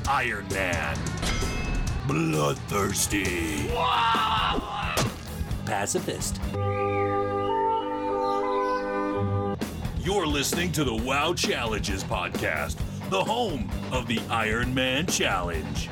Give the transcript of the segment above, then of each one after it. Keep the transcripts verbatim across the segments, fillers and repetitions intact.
Iron Man. Bloodthirsty. Pacifist. You're listening to the WoW Challenges podcast, the home of the Iron Man Challenge.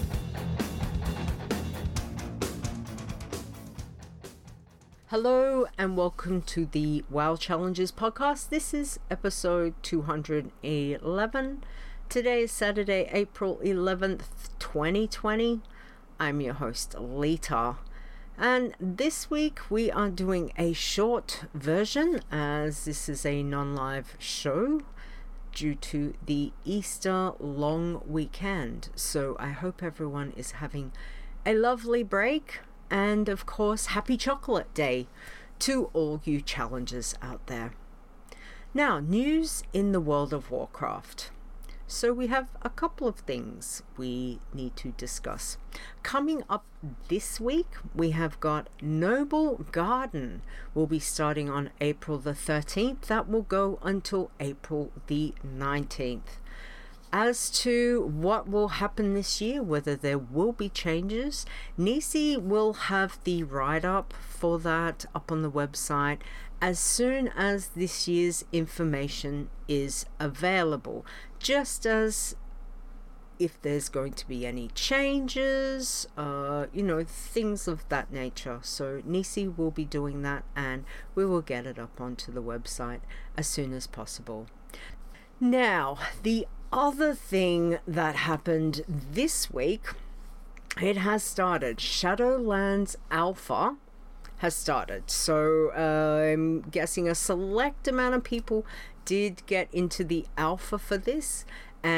Hello and welcome to the WoW Challenges podcast. This is episode two hundred eleven. Today is Saturday, April eleventh, twenty twenty. I'm your host, Lita. And this week we are doing a short version as this is a non-live show due to the Easter long weekend. So I hope everyone is having a lovely break. And of course, happy chocolate day to all you challengers out there. Now, news in the world of Warcraft. So we have a couple of things we need to discuss. Coming up this week, we have got Noble Garden. Will be starting on April the thirteenth. That will go until April the nineteenth. As to what will happen this year, whether there will be changes, Nisi will have the write-up for that up on the website as soon as this year's information is available. Just as if there's going to be any changes, uh, you know, things of that nature. So Nisi will be doing that and we will get it up onto the website as soon as possible. Now, the other thing that happened this week, it has started. Shadowlands Alpha has started. So uh, I'm guessing a select amount of people did get into the alpha for this.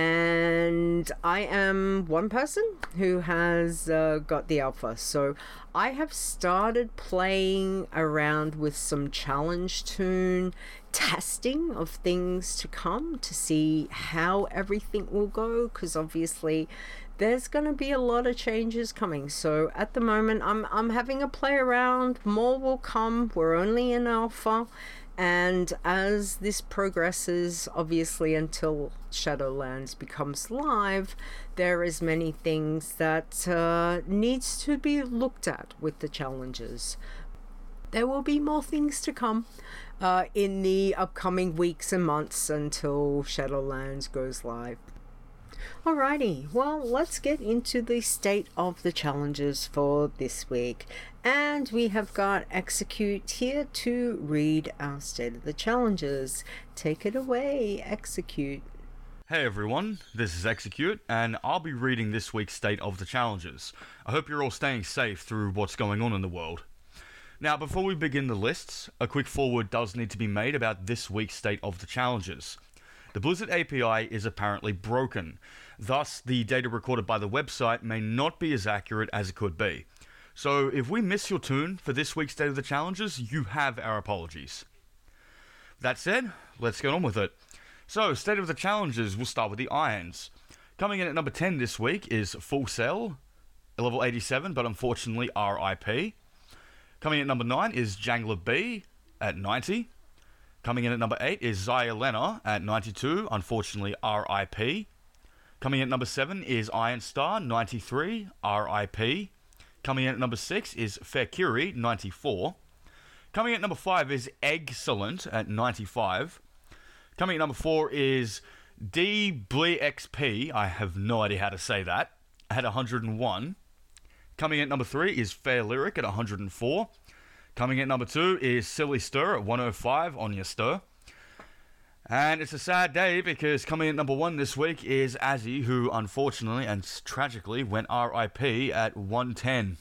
And I am one person who has uh, got the alpha. So I have started playing around with some challenge toon testing of things to come to see how everything will go. Because obviously there's going to be a lot of changes coming. So at the moment I'm, I'm having a play around. More will come. We're only in alpha. And as this progresses, obviously until Shadowlands becomes live, there is many things that uh, needs to be looked at with the challenges. There will be more things to come uh, in the upcoming weeks and months until Shadowlands goes live. Alrighty, well, let's get into the state of the challenges for this week. And we have got Execute here to read our state of the challenges. Take it away, Execute. Hey everyone, this is Execute, and I'll be reading this week's state of the challenges. I hope you're all staying safe through what's going on in the world. Now, before we begin the lists, a quick forward does need to be made about this week's state of the challenges. The Blizzard A P I is apparently broken, thus the data recorded by the website may not be as accurate as it could be. So if we miss your tune for this week's State of the Challenges, you have our apologies. That said, let's get on with it. So, State of the Challenges, we'll start with the Irons. Coming in at number ten this week is Full Sail, level eighty-seven, but unfortunately R I P. Coming in at number nine is Jangler B at ninety. Coming in at number eight is Xyelena at ninety-two, unfortunately R I P. Coming in at number seven is Iron Star, ninety-three, R I P. Coming in at number six is Fairkiri, ninety-four. Coming in at number five is Excellent at ninety-five. Coming in at number four is D B X P, I have no idea how to say that, at one hundred one. Coming in at number three is Fair Lyric at one hundred four. Coming in at number two is Silly Stir at one oh five on your stir. And it's a sad day because coming in at number one this week is Azzy, who unfortunately and tragically went R I P at one ten.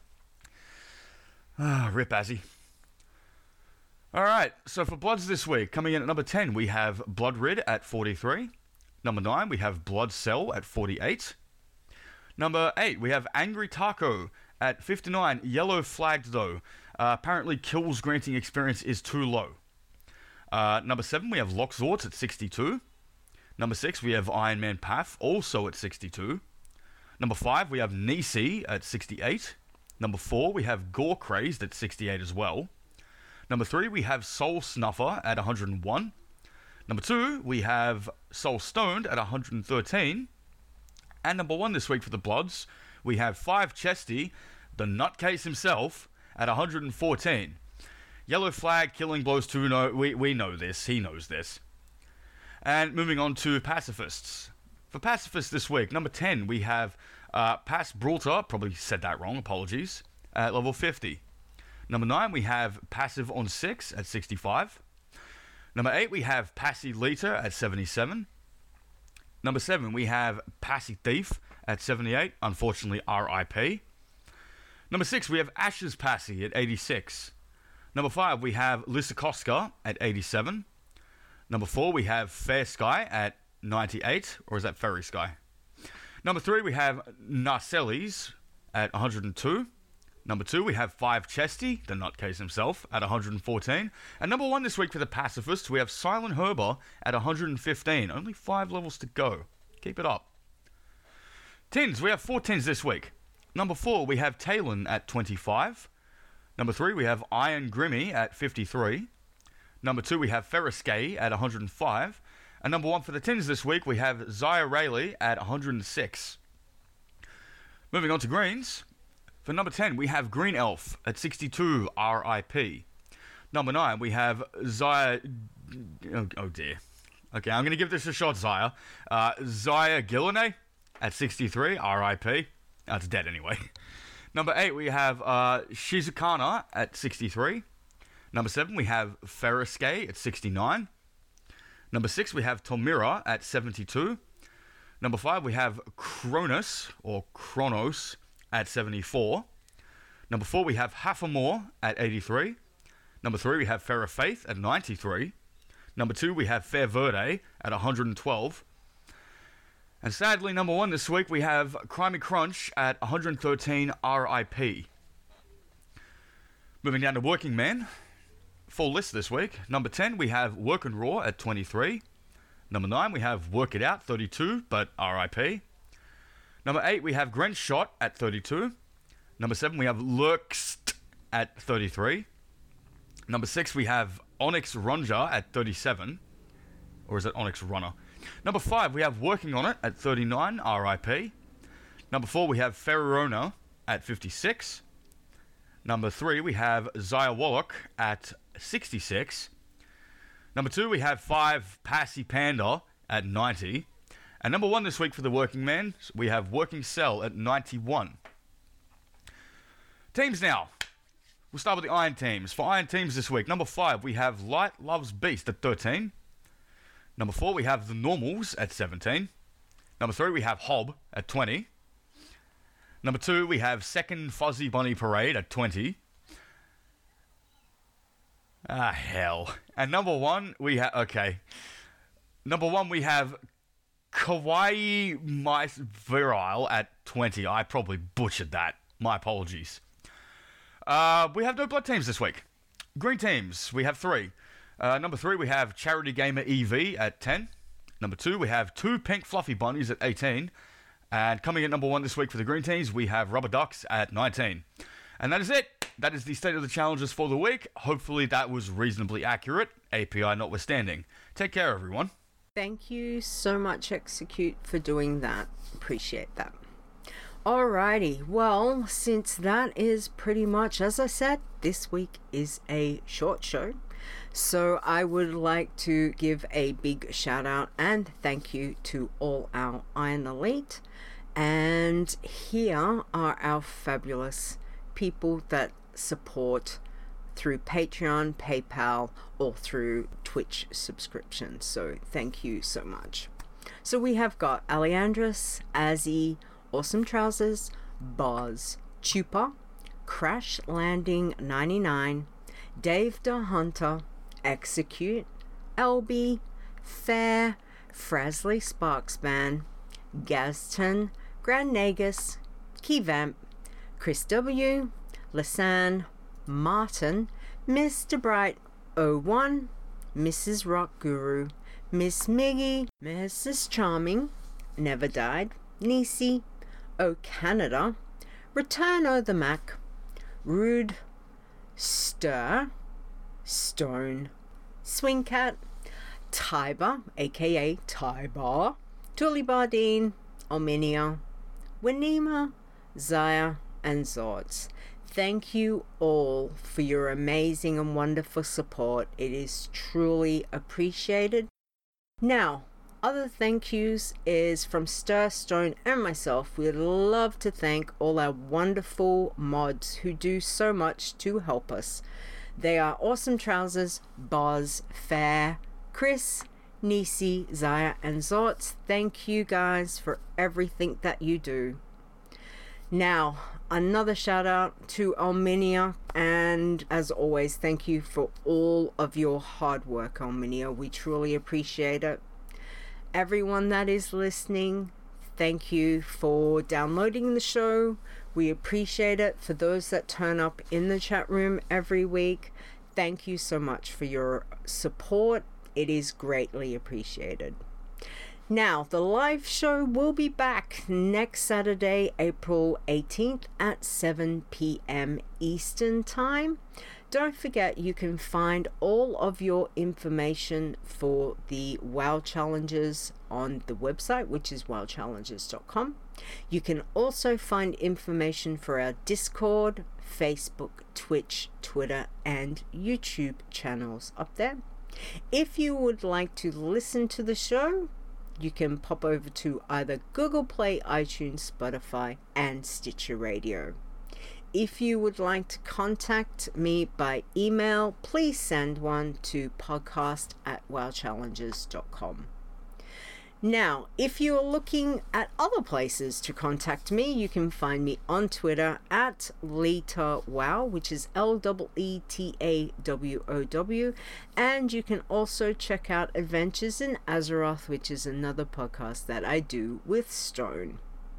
Ah, rip Azzy. Alright, so for Bloods this week, coming in at number ten we have Bloodrid at forty-three. Number nine we have Blood Cell at forty-eight. Number eight we have Angry Taco at fifty-nine, yellow flagged though. Uh, apparently kills granting experience is too low. Uh, number seven, we have Loxort at sixty-two. Number six, we have Iron Man Path, also at sixty-two. Number five, we have Nisi at sixty-eight. Number four, we have Gore Crazed at sixty-eight as well. Number three, we have Soul Snuffer at one hundred one. Number two, we have Soul Stoned at one hundred thirteen. And number one this week for the Bloods, we have five Chesty, the nutcase himself, at one hundred fourteen. Yellow Flag, Killing Blows two, no, we, we know this, he knows this. And moving on to pacifists. For pacifists this week, number ten, we have uh, Pass Brulter, probably said that wrong, apologies, at level fifty. Number nine, we have Passive on six at sixty-five. Number eight, we have Passy Liter at seventy-seven. Number seven, we have Passy Thief at seventy-eight, unfortunately R I P. Number six, we have Ashes Passy at eighty-six. Number five, we have Lysikovska at eighty-seven. Number four, we have Fair Sky at ninety-eight, or is that Ferry Sky? Number three, we have Narcellis at one hundred two. Number two, we have five Chesty, the nutcase himself, at one hundred fourteen. And number one this week for the pacifists, we have Silent Herber at one hundred fifteen. Only five levels to go. Keep it up. Tins, we have four tins this week. Number four, we have Talon at twenty-five. Number three, we have Iron Grimmy at fifty-three. Number two, we have Ferriscay at one hundred five. And number one for the tins this week, we have Zaya Rayleigh at one hundred six. Moving on to greens. For number ten, we have Green Elf at sixty-two R I P. Number nine, we have Zaya... Oh, oh dear. Okay, I'm going to give this a shot, Zaya. Uh, Zaya Gillenay at sixty-three R I P. That's dead anyway. Number eight, we have uh, Shizukana at sixty-three. Number seven, we have Ferriscay at sixty-nine. Number six, we have Tomira at seventy-two. Number five, we have Cronus, or Kronos, at seventy-four. Number four, we have Hafamore at eighty-three. Number three, we have Fair Faith at ninety-three. Number two, we have Fair Verde at one hundred twelve. And sadly, number one this week, we have Crimey Crunch at one hundred thirteen R I P. Moving down to Working Man. Full list this week. Number ten, we have Workin' Raw at twenty-three. Number nine, we have Work It Out, thirty-two, but R I P. Number eight, we have Gren Shot at thirty-two. Number seven, we have Lurkst at thirty-three. Number six, we have Onyx Runja at thirty-seven. Or is it Onyx Runner? Number five, we have Working On It at thirty-nine, R I P. Number four, we have Ferrona at fifty-six. Number three, we have Zaya Wallach at sixty-six. Number two, we have five Passy Panda at ninety. And number one this week for the Working Man, we have Working Cell at ninety-one. Teams now. We'll start with the Iron teams. For Iron teams this week, number five, we have Light Loves Beast at thirteen. Number four, we have the Normals at seventeen. Number three, we have Hob at twenty. Number two, we have Second Fuzzy Bunny Parade at twenty. Ah, hell. And number one, we have... Okay. Number one, we have Kawaii Mice Virile at twenty. I probably butchered that. My apologies. Uh, we have no blood teams this week. Green teams, we have three. Uh, number three, we have Charity Gamer E V at ten. Number two, we have two Pink Fluffy Bunnies at eighteen. And coming at number one this week for the green teams, we have Rubber Ducks at nineteen. And that is it. That is the state of the challenges for the week. Hopefully that was reasonably accurate, A P I notwithstanding. Take care, everyone. Thank you so much, Execute, for doing that. Appreciate that. Alrighty, well, since that is pretty much, as I said, this week is a short show. So I would like to give a big shout out and thank you to all our Iron Elite. And here are our fabulous people that support through Patreon, PayPal, or through Twitch subscription. So thank you so much. So we have got Aleandris, Azzy, Awesome Trousers, Boz, Chupa, Crash Landing ninety-nine, Dave the Hunter, Execute, L B, Fair, Frasley Sparksman, Gaston, Grand Nagus, Keyvamp, Chris W, Lisanne, Martin, Mister Bright oh one, Missus Rock Guru, Miss Miggy, Missus Charming, Never Died, Nisi, O Canada, Return O the Mac, Rude, Stir, Stone, Swingcat, Tiber, aka Tybar, Tully Bardine, Ominia, Winema, Zaya, and Zords. Thank you all for your amazing and wonderful support. It is truly appreciated. Now, other thank yous is from Stir, Stone, and myself. We'd love to thank all our wonderful mods who do so much to help us. They are Awesome Trousers, Boz, Fair, Chris, Nisi, Zaya, and Zorts. Thank you guys for everything that you do. Now, another shout out to Alminia, and as always, thank you for all of your hard work, Alminia. We truly appreciate it. Everyone that is listening, thank you for downloading the show. We appreciate it. For those that turn up in the chat room every week, thank you so much for your support. It is greatly appreciated. Now, the live show will be back next Saturday, April eighteenth at seven p.m. Eastern Time. Don't forget, you can find all of your information for the WoW Challenges on the website, which is wow challenges dot com. You can also find information for our Discord, Facebook, Twitch, Twitter, and YouTube channels up there. If you would like to listen to the show, you can pop over to either Google Play, iTunes, Spotify, and Stitcher Radio. If you would like to contact me by email, please send one to podcast at wow challenges dot com. Now, if you are looking at other places to contact me, you can find me on Twitter at LetaWow, which is L E E T A W O W, and you can also check out Adventures in Azeroth, which is another podcast that I do with Stone.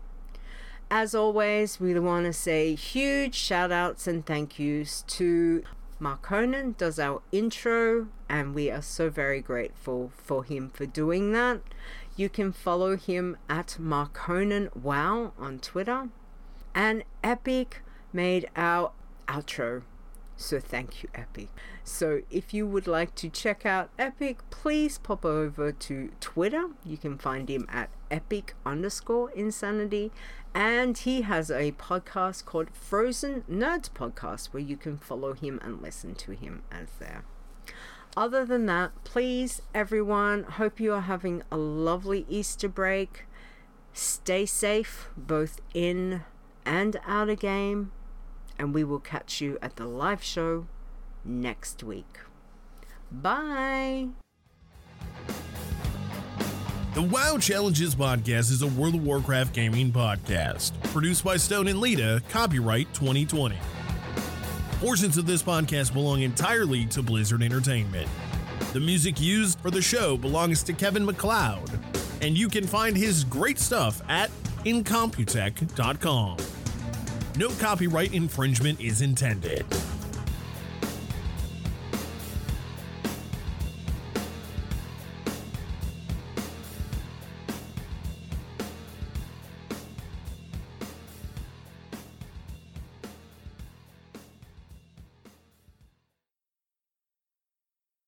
As always, we want to say huge shout outs and thank yous to Mark Conan, does our intro, and we are so very grateful for him for doing that. You can follow him at Mark Conan Wow on Twitter. And Epic made our outro. So thank you, Epic. So if you would like to check out Epic, please pop over to Twitter. You can find him at epic underscore insanity. And he has a podcast called Frozen Nerds Podcast, where you can follow him and listen to him as there. Other than that, please, everyone, hope you are having a lovely Easter break. Stay safe, both in and out of game. And we will catch you at the live show next week. Bye! The WoW Challenges podcast is a World of Warcraft gaming podcast. Produced by Stone and Lita, copyright twenty twenty. Portions of this podcast belong entirely to Blizzard Entertainment. The music used for the show belongs to Kevin MacLeod, and you can find his great stuff at incomputech dot com. No copyright infringement is intended.